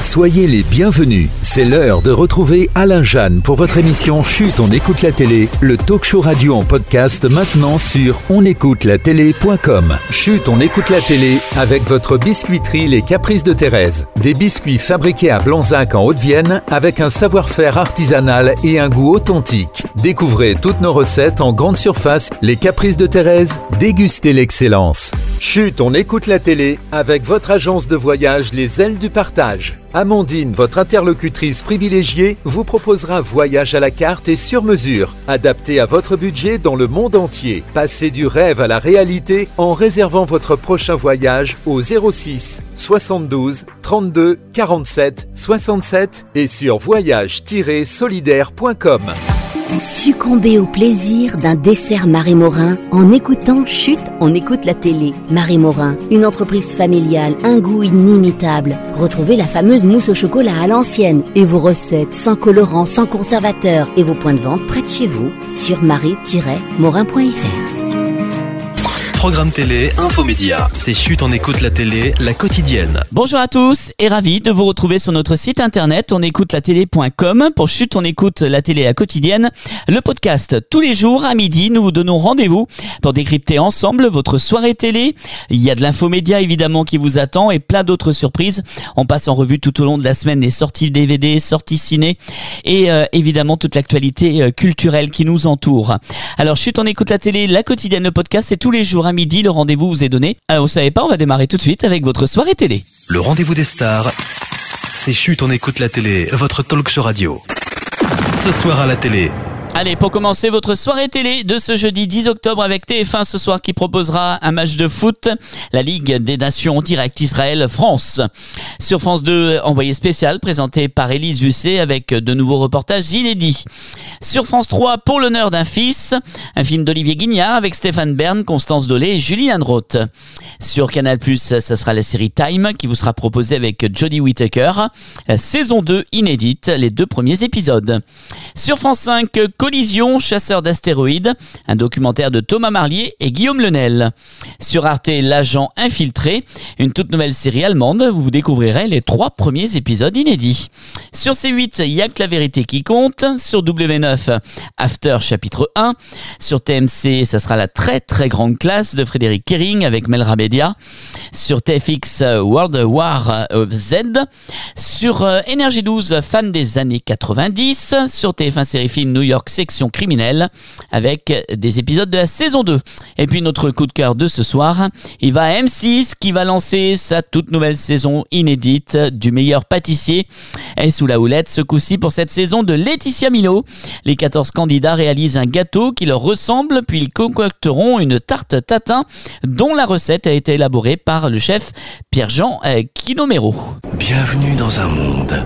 Soyez les bienvenus. C'est l'heure de retrouver Alain Jeanne pour votre émission Chut, on écoute la télé, le talk show radio en podcast maintenant sur onécoutelatélé.com. Chut, on écoute la télé avec votre biscuiterie Les Caprices de Thérèse. Des biscuits fabriqués à Blanzac en Haute-Vienne avec un savoir-faire artisanal et un goût authentique. Découvrez toutes nos recettes en grande surface. Les Caprices de Thérèse, dégustez l'excellence. Chut, on écoute la télé avec votre agence de voyage Les Ailes du Partage. Amandine, votre interlocutrice privilégiée, vous proposera voyage à la carte et sur mesure, adapté à votre budget dans le monde entier. Passez du rêve à la réalité en réservant votre prochain voyage au 06 72 32 47 67 et sur voyage-solidaire.com. Succombez au plaisir d'un dessert Marie Morin en écoutant Chut, on écoute la télé. Marie Morin, une entreprise familiale, un goût inimitable. Retrouvez la fameuse mousse au chocolat à l'ancienne et vos recettes sans colorant, sans conservateur et vos points de vente près de chez vous sur marie-morin.fr. Programme télé, infomédia. C'est Chut, on écoute la télé, la quotidienne. Bonjour à tous et ravi de vous retrouver sur notre site internet onécoutelatélé.com pour Chut, on écoute la télé la quotidienne. Le podcast tous les jours à midi, nous vous donnons rendez-vous pour décrypter ensemble votre soirée télé. Il y a de l'infomédia évidemment qui vous attend et plein d'autres surprises. On passe en revue tout au long de la semaine les sorties DVD, sorties ciné et évidemment toute l'actualité culturelle qui nous entoure. Alors Chut, on écoute la télé, la quotidienne, le podcast, c'est tous les jours à midi, le rendez-vous vous est donné. Alors vous savez pas, on va démarrer tout de suite avec votre soirée télé. Le rendez-vous des stars, c'est Chut, on écoute la télé, votre talk show radio. Ce soir à la télé. Allez, pour commencer votre soirée télé de ce jeudi 10 octobre avec TF1 ce soir qui proposera un match de foot, la Ligue des Nations direct Israël-France. Sur France 2, envoyé spécial présenté par Élise Lucet avec de nouveaux reportages inédits. Sur France 3, Pour l'honneur d'un fils, un film d'Olivier Guignard avec Stéphane Bern, Constance Dolé et Julie Androth. Sur Canal+, ça sera la série Time qui vous sera proposée avec Jodie Whittaker. Saison 2 inédite, les 2 premiers épisodes. Sur France 5, Collision, chasseur d'astéroïdes, un documentaire de Thomas Marlier et Guillaume Lenel. Sur Arte, L'agent infiltré, une toute nouvelle série allemande, où vous découvrirez les 3 premiers épisodes inédits. Sur C8, Il y a que la vérité qui compte. Sur W9, After chapitre 1. Sur TMC, ça sera la très très grande classe de Frédéric Kering avec Melra Bedia. Sur TFX, World War Z. Sur Énergie 12, fan des années 90. Sur TF1 série film New York section criminelle avec des épisodes de la saison 2. Et puis notre coup de cœur de ce soir, il va à M6 qui va lancer sa toute nouvelle saison inédite du meilleur pâtissier. Et sous la houlette ce coup-ci pour cette saison de Laetitia Milo. Les 14 candidats réalisent un gâteau qui leur ressemble puis ils concocteront une tarte tatin dont la recette a été élaborée par le chef Pierre-Jean Quinomero. Bienvenue dans un monde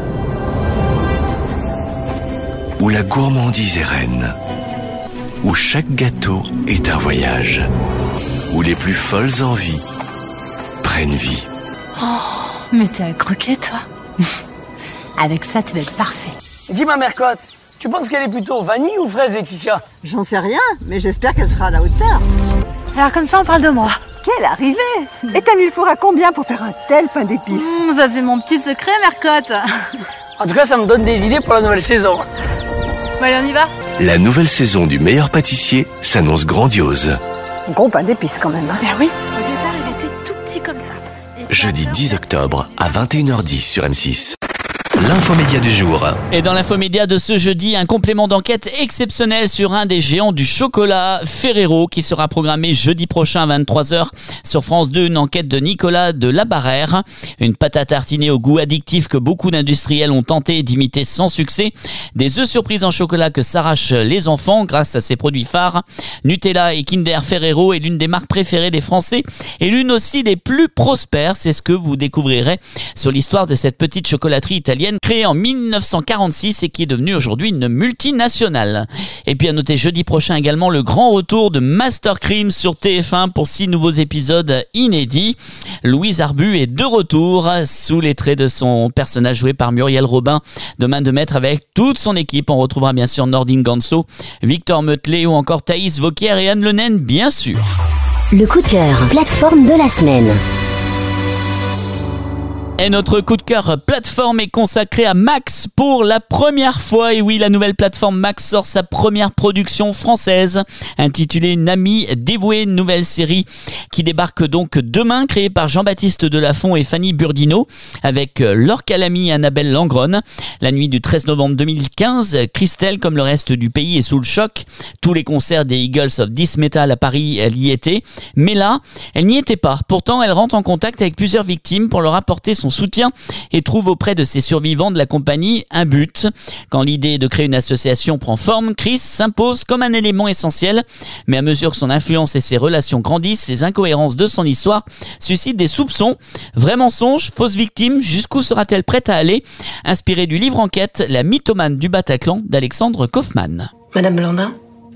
où la gourmandise est reine, où chaque gâteau est un voyage, où les plus folles envies prennent vie. Oh, mais t'es à croquer, toi. Avec ça, tu vas être parfait. Dis-moi, Mercotte, tu penses qu'elle est plutôt vanille ou fraise, Laetitia? J'en sais rien, mais j'espère qu'elle sera à la hauteur. Alors comme ça, on parle de moi. Quelle arrivée! Et t'as mis le four à combien pour faire un tel pain d'épices? Ça, c'est mon petit secret, Mercotte. En tout cas, ça me donne des idées pour la nouvelle saison. Bon, allez, on y va. La nouvelle saison du meilleur pâtissier s'annonce grandiose. Gros pain d'épices quand même. Ben oui. Au départ, il était tout petit comme ça. Jeudi 10 octobre à 21h10 sur M6. L'infomédia du jour. Et dans l'infomédia de ce jeudi, un complément d'enquête exceptionnel sur un des géants du chocolat, Ferrero, qui sera programmé jeudi prochain à 23h sur France 2. Une enquête de Nicolas de Labarère, une pâte à tartiner au goût addictif que beaucoup d'industriels ont tenté d'imiter sans succès. Des œufs surprises en chocolat que s'arrachent les enfants grâce à ses produits phares. Nutella et Kinder Ferrero est l'une des marques préférées des Français et l'une aussi des plus prospères. C'est ce que vous découvrirez sur l'histoire de cette petite chocolaterie italienne créée en 1946 et qui est devenue aujourd'hui une multinationale. Et puis à noter jeudi prochain également le grand retour de Master Crime sur TF1 pour 6 nouveaux épisodes inédits. Louise Arbu est de retour sous les traits de son personnage joué par Muriel Robin de main de maître avec toute son équipe. On retrouvera bien sûr Nordine Ganso, Victor Meutelet ou encore Thaïs Vauquier et Anne Lenaine bien sûr. Le coup de cœur, plateforme de la semaine. Et notre coup de cœur plateforme est consacré à Max pour la première fois. Et oui, la nouvelle plateforme Max sort sa première production française intitulée Nami dévouée, nouvelle série qui débarque donc demain, créée par Jean-Baptiste Delafont et Fanny Burdino avec Laure Calamy et Annabelle Langronne. La nuit du 13 novembre 2015, Christelle, comme le reste du pays, est sous le choc. Tous les concerts des Eagles of Death Metal à Paris, elle y était. Mais là, elle n'y était pas. Pourtant, elle rentre en contact avec plusieurs victimes pour leur apporter son soutien et trouve auprès de ces survivants de la compagnie un but. Quand l'idée de créer une association prend forme, Chris s'impose comme un élément essentiel, mais à mesure que son influence et ses relations grandissent, les incohérences de son histoire suscitent des soupçons. Vrai mensonge, fausse victime, jusqu'où sera-t-elle prête à aller? Inspiré du livre enquête La mythomane du Bataclan d'Alexandre Kaufmann. Madame Blandin,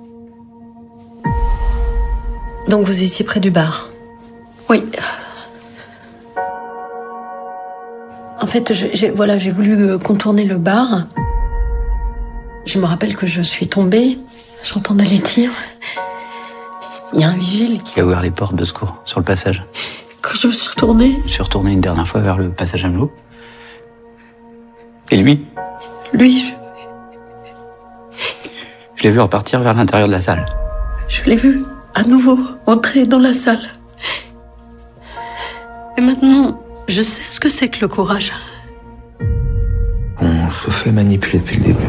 donc vous étiez près du bar? Oui. En fait, j'ai voulu contourner le bar. Je me rappelle que je suis tombée, j'entendais les tirs. Il y a un vigile qui a ouvert les portes de secours sur le passage. Quand je me suis retournée... Je suis retourné une dernière fois vers le passage Amelot. Et lui, je l'ai vu repartir vers l'intérieur de la salle. Je l'ai vu à nouveau entrer dans la salle. Et maintenant... je sais ce que c'est que le courage. On se fait manipuler depuis le début.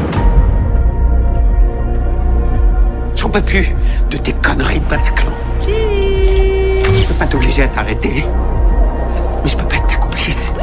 J'en peux plus de tes conneries de Bataclan. Je peux pas t'obliger à t'arrêter, mais je peux pas être ta complice.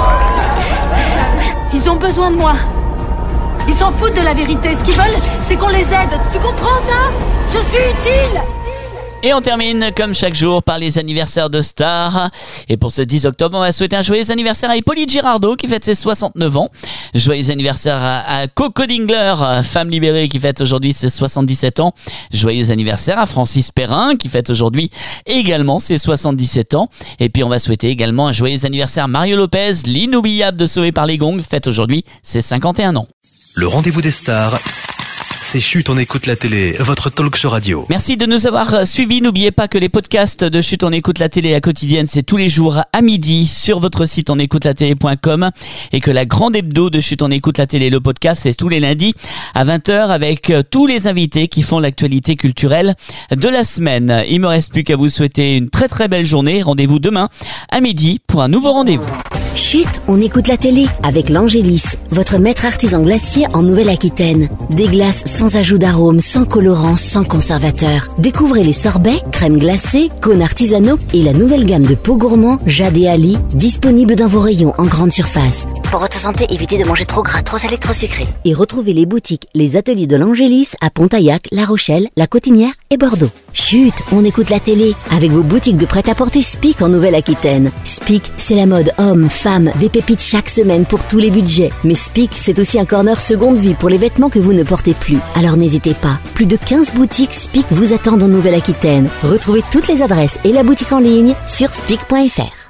Ils ont besoin de moi. Ils s'en foutent de la vérité. Ce qu'ils veulent, c'est qu'on les aide. Tu comprends ça? Je suis utile. Et on termine, comme chaque jour, par les anniversaires de stars. Et pour ce 10 octobre, on va souhaiter un joyeux anniversaire à Hippolyte Girardot, qui fête ses 69 ans. Joyeux anniversaire à Coco Dingler, femme libérée, qui fête aujourd'hui ses 77 ans. Joyeux anniversaire à Francis Perrin, qui fête aujourd'hui également ses 77 ans. Et puis on va souhaiter également un joyeux anniversaire à Mario Lopez, l'inoubliable de Sauvé par les Gongs, fête aujourd'hui ses 51 ans. Le rendez-vous des stars, c'est Chut, on écoute la télé, votre talk show radio. Merci de nous avoir suivis. N'oubliez pas que les podcasts de Chut, on écoute la télé à quotidienne, c'est tous les jours à midi sur votre site onécoutelatélé.com et que la grande hebdo de Chut, on écoute la télé, le podcast, c'est tous les lundis à 20h avec tous les invités qui font l'actualité culturelle de la semaine. Il me reste plus qu'à vous souhaiter une très très belle journée. Rendez-vous demain à midi pour un nouveau rendez-vous. Chut, on écoute la télé avec l'Angélis, votre maître artisan glacier en Nouvelle-Aquitaine. Des glaces sans ajout d'arômes, sans colorants, sans conservateurs. Découvrez les sorbets, crèmes glacées, cônes artisanaux et la nouvelle gamme de pots gourmands Jade et Ali, disponible dans vos rayons en grande surface. Pour votre santé, évitez de manger trop gras, trop salé, trop sucré. Et retrouvez les boutiques, les ateliers de l'Angélis à Pontaillac, La Rochelle, La Cotinière et Bordeaux. Chut, on écoute la télé avec vos boutiques de prêt-à-porter Spic en Nouvelle-Aquitaine. Spic, c'est la mode homme, femme, des pépites chaque semaine pour tous les budgets. Mais Spic, c'est aussi un corner seconde vie pour les vêtements que vous ne portez plus. Alors n'hésitez pas, plus de 15 boutiques Spic vous attendent en Nouvelle-Aquitaine. Retrouvez toutes les adresses et la boutique en ligne sur spic.fr.